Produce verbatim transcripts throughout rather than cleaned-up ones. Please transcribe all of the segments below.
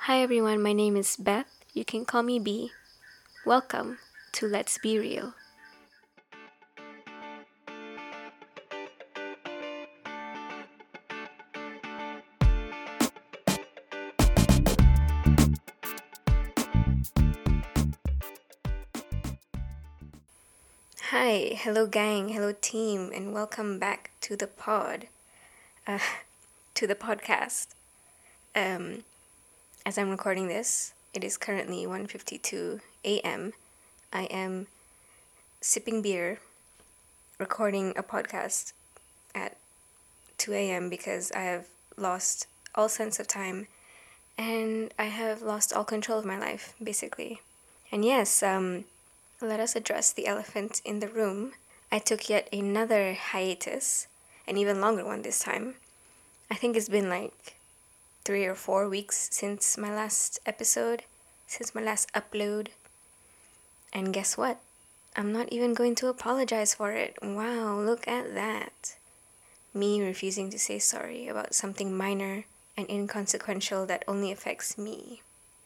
Hi everyone, my name is Beth. You can call me B. Welcome to Let's Be Real. Hi, hello gang, hello team, and welcome back to the pod, uh, to the podcast. Um, as I'm recording this, it is currently one fifty-two a.m. I am sipping beer, recording a podcast at two a.m. because I have lost all sense of time and I have lost all control of my life, basically. And yes, um, let us address the elephant in the room. I took yet another hiatus, an even longer one this time. I think it's been like three or four weeks since my last episode, since my last upload. And guess what? I'm not even going to apologize for it. Wow, look at that. Me refusing to say sorry about something minor and inconsequential that only affects me.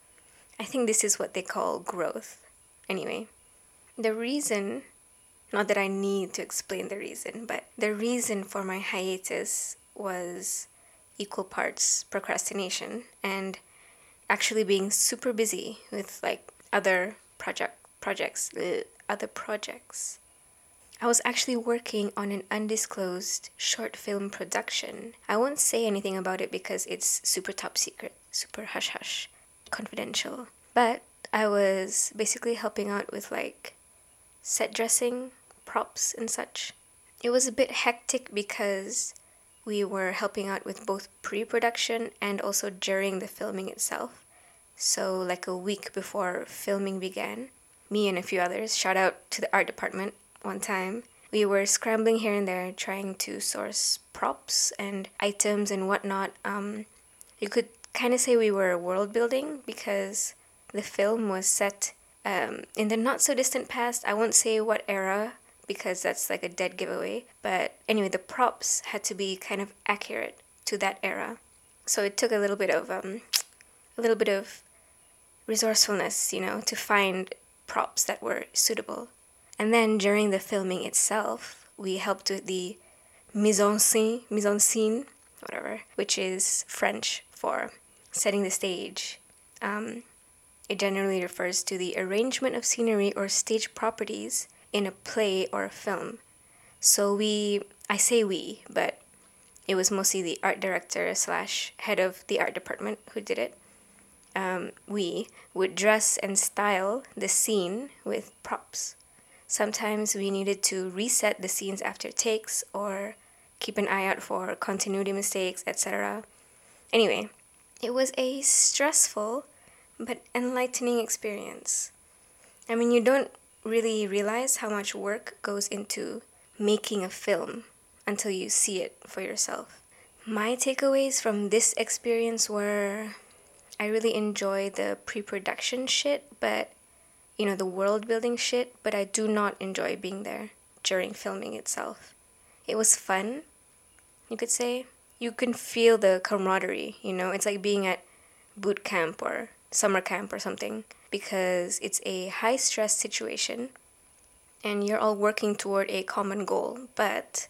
I think this is what they call growth. Anyway, the reason, not that I need to explain the reason, but the reason for my hiatus was equal parts procrastination and actually being super busy with like other project projects, ugh, other projects. I was actually working on an undisclosed short film production. I won't say anything about it because it's super top secret, super hush hush, confidential. But I was basically helping out with like set dressing, props, and such. It was a bit hectic because we were helping out with both pre-production and also during the filming itself. So like a week before filming began, me and a few others, shout out to the art department one time, we were scrambling here and there trying to source props and items and whatnot. Um, you could kind of say we were world building because the film was set um, in the not so distant past. I won't say what era because that's like a dead giveaway. But anyway, the props had to be kind of accurate to that era. So it took a little bit of um, a little bit of resourcefulness, you know, to find props that were suitable. And then during the filming itself, we helped with the mise en scène, mise en scène, whatever, which is French for setting the stage. Um, it generally refers to the arrangement of scenery or stage properties in a play or a film. So we, I say we, but it was mostly the art director slash head of the art department who did it. Um, we would dress and style the scene with props. Sometimes we needed to reset the scenes after takes or keep an eye out for continuity mistakes, et cetera. Anyway, it was a stressful but enlightening experience. I mean, you don't really realize how much work goes into making a film until you see it for yourself. My takeaways from this experience were I really enjoy the pre-production shit, but you know, the world building shit, but I do not enjoy being there during filming itself. It was fun, you could say. You can feel the camaraderie, you know, it's like being at boot camp or summer camp or something because it's a high stress situation and you're all working toward a common goal, but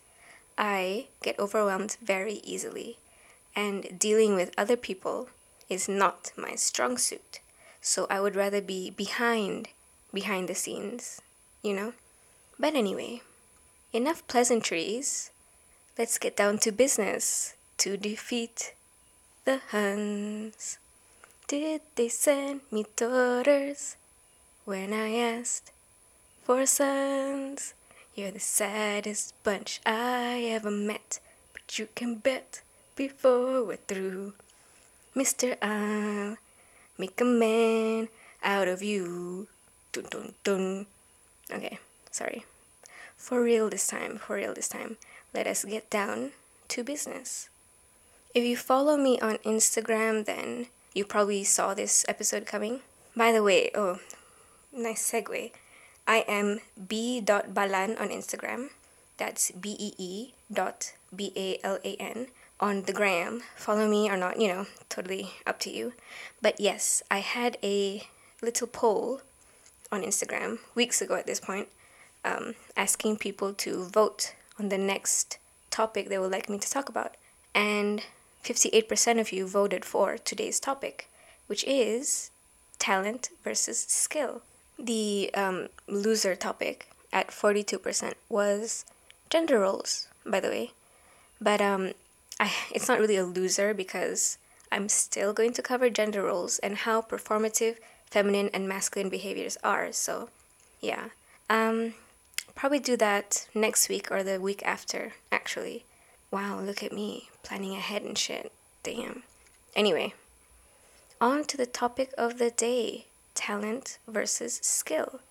I get overwhelmed very easily and dealing with other people is not my strong suit. So I would rather be behind behind the scenes, you know? But anyway, enough pleasantries. Let's get down to business to defeat the Huns. Did they send me daughters when I asked for sons? You're the saddest bunch I ever met, but you can bet before we're through, Mister I'll make a man out of you. Dun dun dun. Okay, sorry. For real this time, for real this time. Let us get down to business. If you follow me on Instagram, then you probably saw this episode coming. By the way, oh, nice segue. I am b.balan on Instagram. That's B E E dot B A L A N. on the gram. Follow me or not, you know, totally up to you. But yes, I had a little poll on Instagram weeks ago at this point, um, asking people to vote on the next topic they would like me to talk about. And fifty-eight percent of you voted for today's topic, which is talent versus skill. The um, loser topic at forty-two percent was gender roles, by the way. But um, I, it's not really a loser because I'm still going to cover gender roles and how performative feminine and masculine behaviors are. So, yeah. Um, probably do that next week or the week after, actually. Wow, look at me, planning ahead and shit. Damn. Anyway, on to the topic of the day, talent versus skill.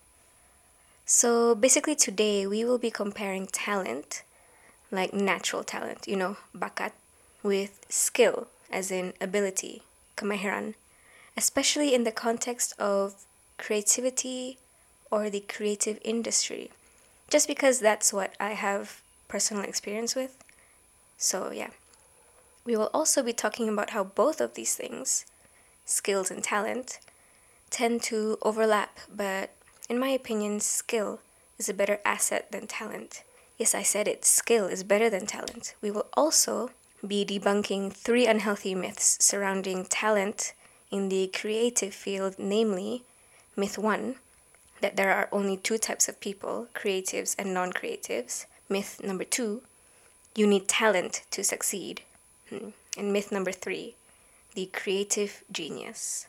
So basically today we will be comparing talent, like natural talent, you know, bakat, with skill, as in ability, kemahiran, especially in the context of creativity or the creative industry, just because that's what I have personal experience with. So yeah, we will also be talking about how both of these things, skills and talent, tend to overlap, but in my opinion, skill is a better asset than talent. Yes, I said it, skill is better than talent. We will also be debunking three unhealthy myths surrounding talent in the creative field, namely, myth one, that there are only two types of people, creatives and non-creatives. Myth number two, you need talent to succeed. And myth number three, the creative genius.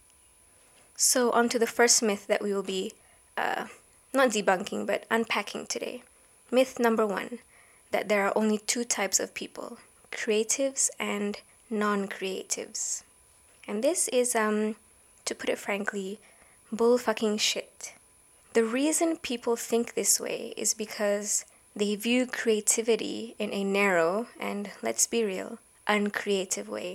So on to the first myth that we will be uh, not debunking but unpacking today. Myth number one, that there are only two types of people, creatives and non-creatives. And this is, um, to put it frankly, bull fucking shit. The reason people think this way is because they view creativity in a narrow and, let's be real, uncreative way.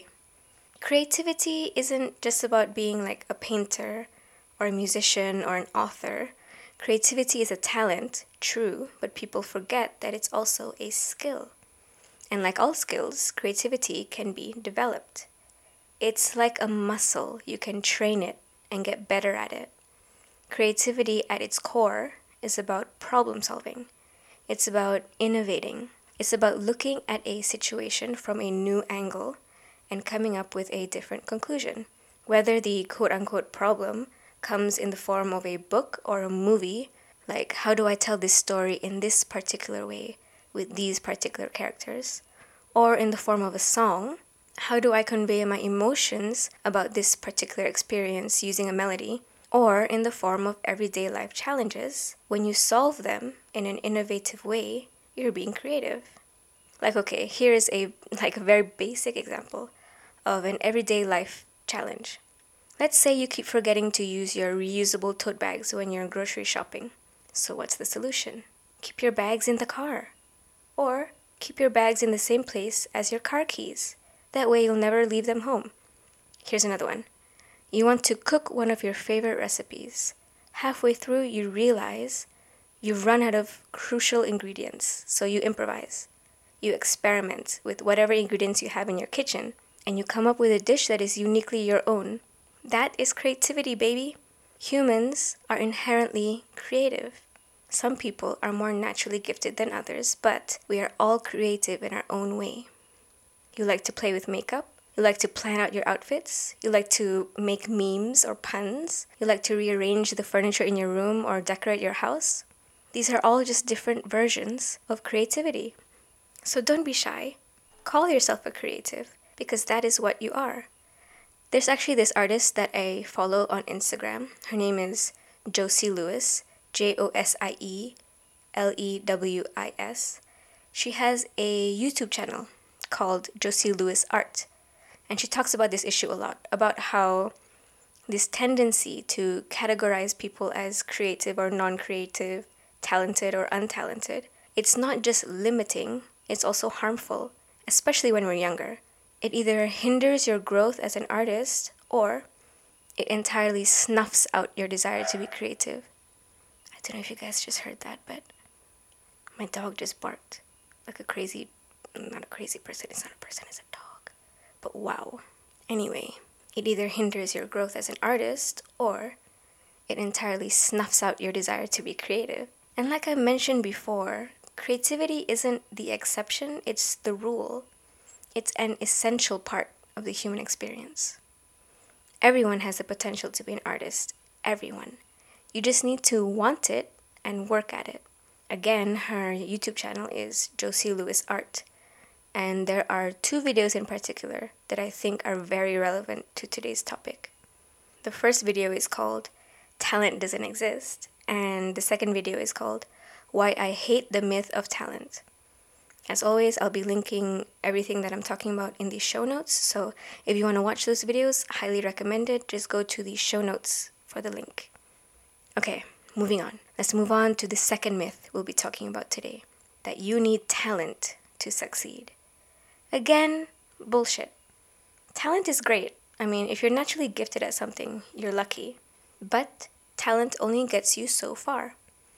Creativity isn't just about being like a painter or a musician or an author. Creativity is a talent, true, but people forget that it's also a skill. And like all skills, creativity can be developed. It's like a muscle. You can train it and get better at it. Creativity at its core is about problem solving. It's about innovating. It's about looking at a situation from a new angle and coming up with a different conclusion. Whether the quote-unquote problem comes in the form of a book or a movie, like how do I tell this story in this particular way with these particular characters, or in the form of a song, how do I convey my emotions about this particular experience using a melody, or in the form of everyday life challenges, when you solve them in an innovative way, you're being creative. Like, okay, here is a like a very basic example of an everyday life challenge. Let's say you keep forgetting to use your reusable tote bags when you're grocery shopping. So what's the solution? Keep your bags in the car. Or keep your bags in the same place as your car keys. That way you'll never leave them home. Here's another one. You want to cook one of your favorite recipes. Halfway through, you realize you've run out of crucial ingredients, so you improvise. You experiment with whatever ingredients you have in your kitchen, and you come up with a dish that is uniquely your own. That is creativity, baby. Humans are inherently creative. Some people are more naturally gifted than others, but we are all creative in our own way. You like to play with makeup? You like to plan out your outfits? You like to make memes or puns? You like to rearrange the furniture in your room or decorate your house? These are all just different versions of creativity. So don't be shy. Call yourself a creative, because that is what you are. There's actually this artist that I follow on Instagram. Her name is Josie Lewis, J O S I E L E W I S. She has a YouTube channel called Josie Lewis Art. And she talks about this issue a lot, about how this tendency to categorize people as creative or non-creative, talented or untalented, it's not just limiting, it's also harmful, especially when we're younger. It either hinders your growth as an artist or it entirely snuffs out your desire to be creative. I don't know if you guys just heard that, but my dog just barked like a crazy not a crazy person, it's not a person, it's a dog. But wow. Anyway, it either hinders your growth as an artist or it entirely snuffs out your desire to be creative. And like I mentioned before, creativity isn't the exception, it's the rule. It's an essential part of the human experience. Everyone has the potential to be an artist. Everyone. You just need to want it and work at it. Again, her YouTube channel is Josie Lewis Art. And there are two videos in particular that I think are very relevant to today's topic. The first video is called Talent Doesn't Exist. And the second video is called Why I Hate the Myth of Talent. As always, I'll be linking everything that I'm talking about in the show notes. So if you want to watch those videos, highly recommend it. Just go to the show notes for the link. Okay, moving on. Let's move on to the second myth we'll be talking about today. That you need talent to succeed. Again, bullshit. Talent is great. I mean, if you're naturally gifted at something, you're lucky. But talent only gets you so far.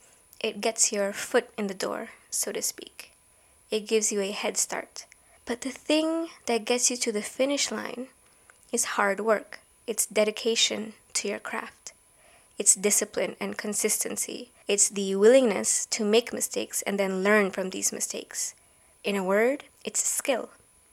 It gets your foot in the door, so to speak. It gives you a head start. But the thing that gets you to the finish line is hard work. It's dedication to your craft. It's discipline and consistency. It's the willingness to make mistakes and then learn from these mistakes. In a word, it's skill.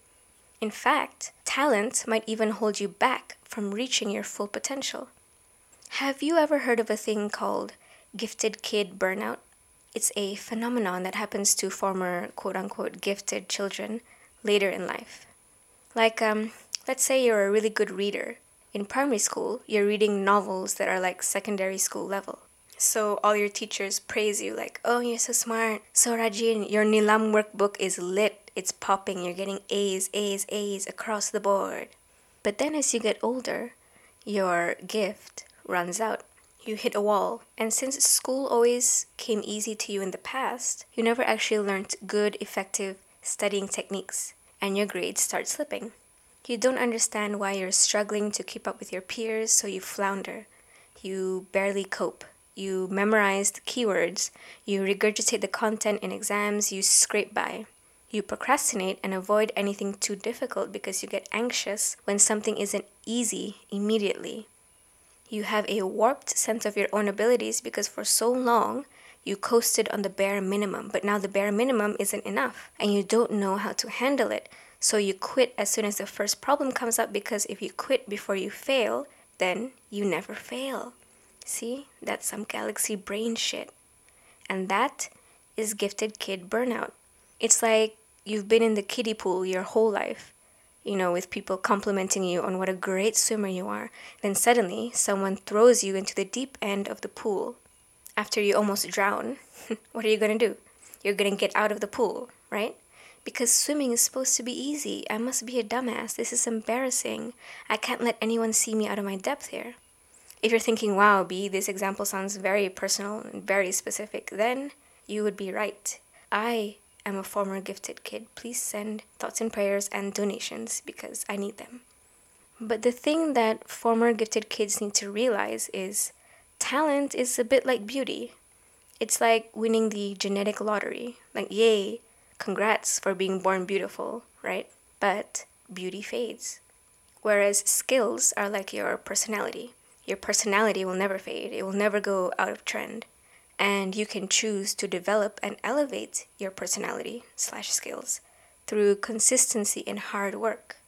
In fact, talent might even hold you back from reaching your full potential. Have you ever heard of a thing called gifted kid burnout? It's a phenomenon that happens to former quote-unquote gifted children later in life. Like, um, let's say you're a really good reader. In primary school, you're reading novels that are like secondary school level. So all your teachers praise you like, oh, you're so smart. So Rajin, your Nilam workbook is lit. It's popping. You're getting A's, A's, A's across the board. But then as you get older, your gift runs out. You hit a wall. And since school always came easy to you in the past, you never actually learned good, effective studying techniques. And your grades start slipping. You don't understand why you're struggling to keep up with your peers, so you flounder. You barely cope. You memorize the keywords. You regurgitate the content in exams. You scrape by. You procrastinate and avoid anything too difficult because you get anxious when something isn't easy immediately. You have a warped sense of your own abilities because for so long, you coasted on the bare minimum, but now the bare minimum isn't enough, and you don't know how to handle it. So you quit as soon as the first problem comes up because if you quit before you fail, then you never fail. See, that's some galaxy brain shit. And that is gifted kid burnout. It's like you've been in the kiddie pool your whole life, you know, with people complimenting you on what a great swimmer you are. Then suddenly, someone throws you into the deep end of the pool. After you almost drown, what are you going to do? You're going to get out of the pool, right? Because swimming is supposed to be easy. I must be a dumbass. This is embarrassing. I can't let anyone see me out of my depth here. If you're thinking, wow, B, this example sounds very personal and very specific, then you would be right. I am a former gifted kid. Please send thoughts and prayers and donations because I need them. But the thing that former gifted kids need to realize is talent is a bit like beauty. It's like winning the genetic lottery. Like, yay, congrats for being born beautiful, right? But beauty fades. Whereas skills are like your personality. Your personality will never fade. It will never go out of trend. And you can choose to develop and elevate your personality slash skills through consistency and hard work.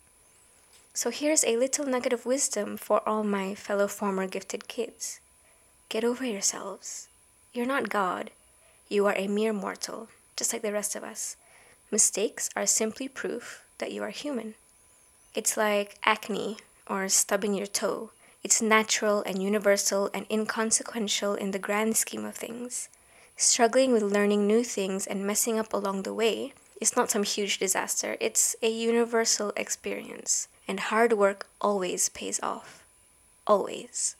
So here's a little nugget of wisdom for all my fellow former gifted kids. Get over yourselves. You're not God. You are a mere mortal, just like the rest of us. Mistakes are simply proof that you are human. It's like acne or stubbing your toe. It's natural and universal and inconsequential in the grand scheme of things. Struggling with learning new things and messing up along the way is not some huge disaster. It's a universal experience. And hard work always pays off. Always.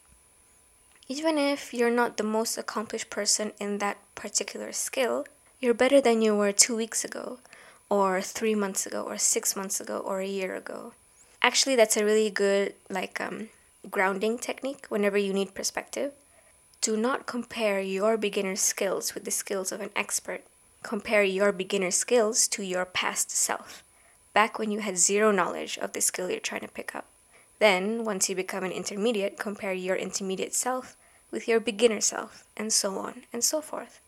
Even if you're not the most accomplished person in that particular skill, you're better than you were two weeks ago, or three months ago, or six months ago, or a year ago. Actually, that's a really good, like, um, grounding technique whenever you need perspective. Do not compare your beginner skills with the skills of an expert. compare your beginner skills to your past self, back when you had zero knowledge of the skill you're trying to pick up. Then, once you become an intermediate, compare your intermediate self with your beginner self, and so on and so forth.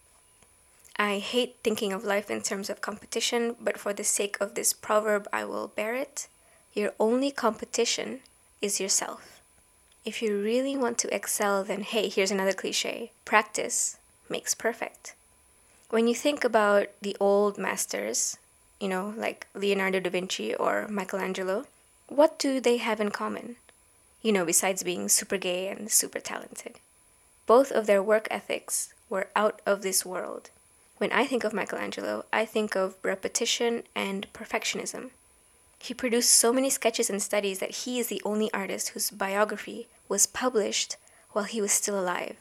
I hate thinking of life in terms of competition, but for the sake of this proverb, I will bear it. Your only competition is yourself. If you really want to excel, then hey, here's another cliche. Practice makes perfect. When you think about the old masters, you know, like Leonardo da Vinci or Michelangelo, what do they have in common? You know, besides being super gay and super talented. Both of their work ethics were out of this world. When I think of Michelangelo, I think of repetition and perfectionism. He produced so many sketches and studies that he is the only artist whose biography was published while he was still alive.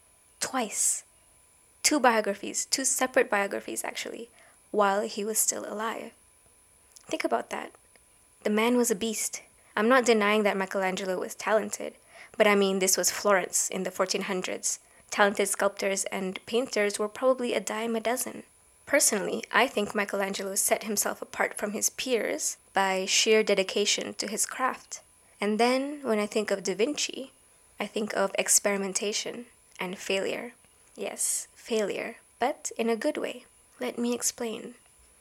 Twice. Two biographies, two separate biographies actually, while he was still alive. Think about that. The man was a beast. I'm not denying that Michelangelo was talented, but I mean, this was Florence in the fourteen hundreds. Talented sculptors and painters were probably a dime a dozen. Personally, I think Michelangelo set himself apart from his peers by sheer dedication to his craft. And then, when I think of Da Vinci, I think of experimentation and failure. Yes, failure, but in a good way. Let me explain.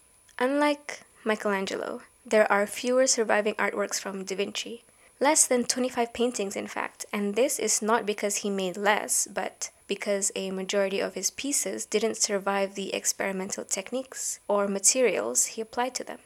Unlike Michelangelo, there are fewer surviving artworks from Da Vinci. Less than twenty-five paintings, in fact, and this is not because he made less, but because a majority of his pieces didn't survive the experimental techniques or materials he applied to them.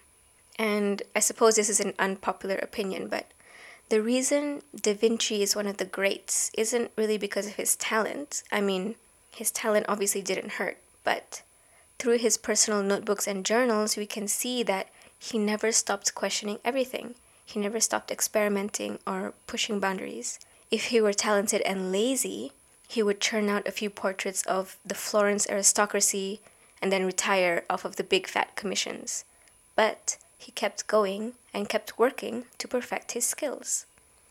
And I suppose this is an unpopular opinion, but the reason Da Vinci is one of the greats isn't really because of his talent. I mean, his talent obviously didn't hurt, but through his personal notebooks and journals, we can see that he never stopped questioning everything. He never stopped experimenting or pushing boundaries. If he were talented and lazy, he would churn out a few portraits of the Florence aristocracy and then retire off of the big fat commissions. But he kept going and kept working to perfect his skills.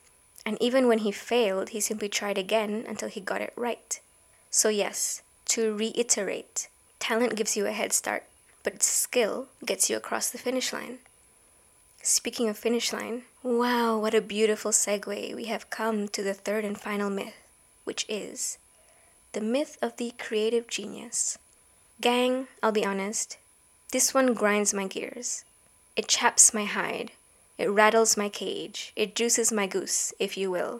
And even when he failed, he simply tried again until he got it right. So yes, to reiterate, talent gives you a head start, but skill gets you across the finish line. Speaking of finish line, wow, what a beautiful segue. We have come to the third and final myth, which is the myth of the creative genius. Gang, I'll be honest, this one grinds my gears. It chaps my hide. It rattles my cage. It juices my goose, if you will.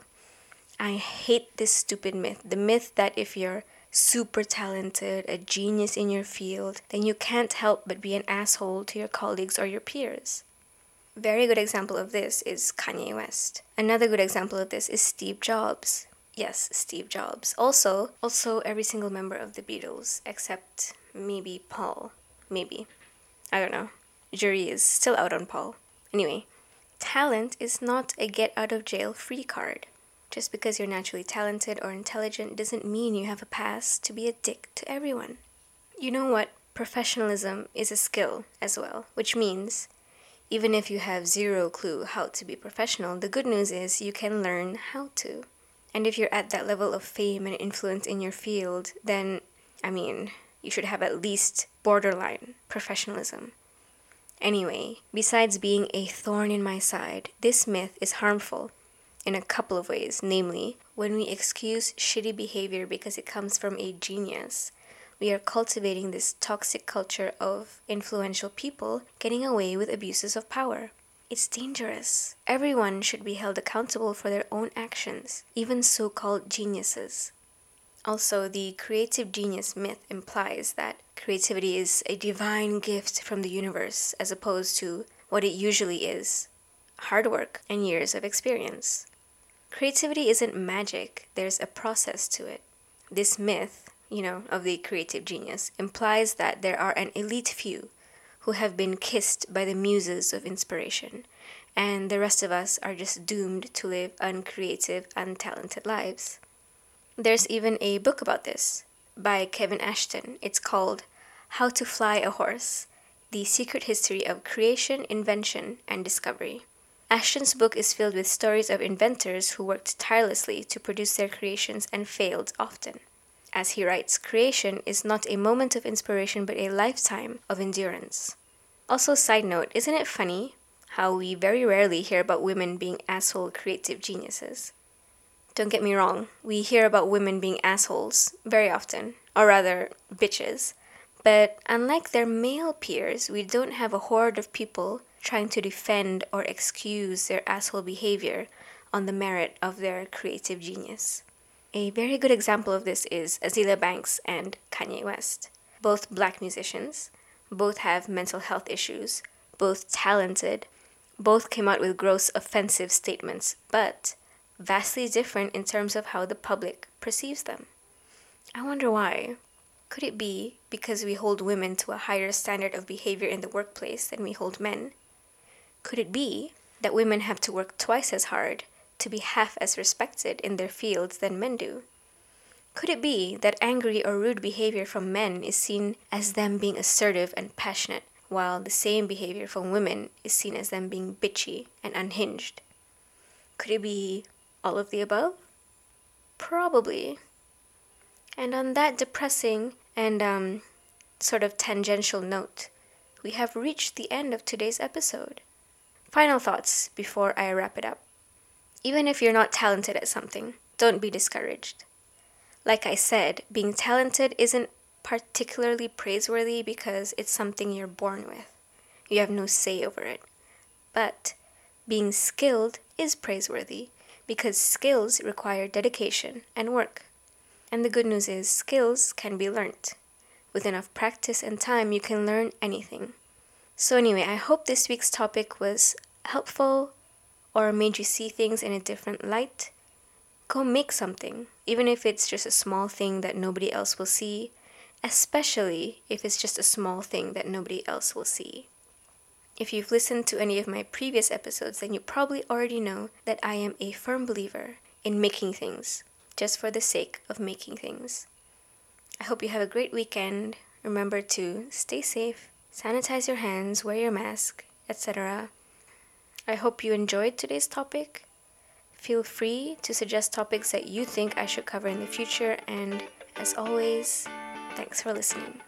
I hate this stupid myth. The myth that if you're super talented, a genius in your field, then you can't help but be an asshole to your colleagues or your peers. Very good example of this is Kanye West. Another good example of this is Steve Jobs. Yes, Steve Jobs. Also, also every single member of the Beatles, except maybe Paul. Maybe. I don't know. Jury is still out on Paul. Anyway, talent is not a get-out-of-jail-free card. Just because you're naturally talented or intelligent doesn't mean you have a pass to be a dick to everyone. You know what? Professionalism is a skill as well, which means even if you have zero clue how to be professional, the good news is you can learn how to. And if you're at that level of fame and influence in your field, then, I mean, you should have at least borderline professionalism. Anyway, besides being a thorn in my side, this myth is harmful in a couple of ways. Namely, when we excuse shitty behavior because it comes from a genius, we are cultivating this toxic culture of influential people getting away with abuses of power. It's dangerous. Everyone should be held accountable for their own actions, even so-called geniuses. Also, the creative genius myth implies that creativity is a divine gift from the universe, as opposed to what it usually is: hard work and years of experience. Creativity isn't magic, there's a process to it. This myth, you know, of the creative genius implies that there are an elite few who have been kissed by the muses of inspiration, and the rest of us are just doomed to live uncreative, untalented lives. There's even a book about this by Kevin Ashton. It's called How to Fly a Horse: The Secret History of Creation, Invention, and Discovery. Ashton's book is filled with stories of inventors who worked tirelessly to produce their creations and failed often. As he writes, creation is not a moment of inspiration but a lifetime of endurance. Also, side note, isn't it funny how we very rarely hear about women being asshole creative geniuses? Don't get me wrong, we hear about women being assholes very often, or rather, bitches. But unlike their male peers, we don't have a horde of people trying to defend or excuse their asshole behavior on the merit of their creative genius. A very good example of this is Azealia Banks and Kanye West. Both black musicians, both have mental health issues, both talented, both came out with gross offensive statements, but vastly different in terms of how the public perceives them. I wonder why. Could it be because we hold women to a higher standard of behavior in the workplace than we hold men? Could it be that women have to work twice as hard to be half as respected in their fields than men do? Could it be that angry or rude behavior from men is seen as them being assertive and passionate, while the same behavior from women is seen as them being bitchy and unhinged? Could it be all of the above? Probably. And on that depressing and um, sort of tangential note, we have reached the end of today's episode. Final thoughts before I wrap it up. Even if you're not talented at something, don't be discouraged. Like I said, being talented isn't particularly praiseworthy because it's something you're born with. You have no say over it. But being skilled is praiseworthy because skills require dedication and work. And the good news is skills can be learnt. With enough practice and time, you can learn anything. So anyway, I hope this week's topic was helpful or made you see things in a different light. Go make something, even if it's just a small thing that nobody else will see, especially if it's just a small thing that nobody else will see. If you've listened to any of my previous episodes, then you probably already know that I am a firm believer in making things, just for the sake of making things. I hope you have a great weekend. Remember to stay safe, sanitize your hands, wear your mask, et cetera. I hope you enjoyed today's topic. Feel free to suggest topics that you think I should cover in the future, and as always, thanks for listening.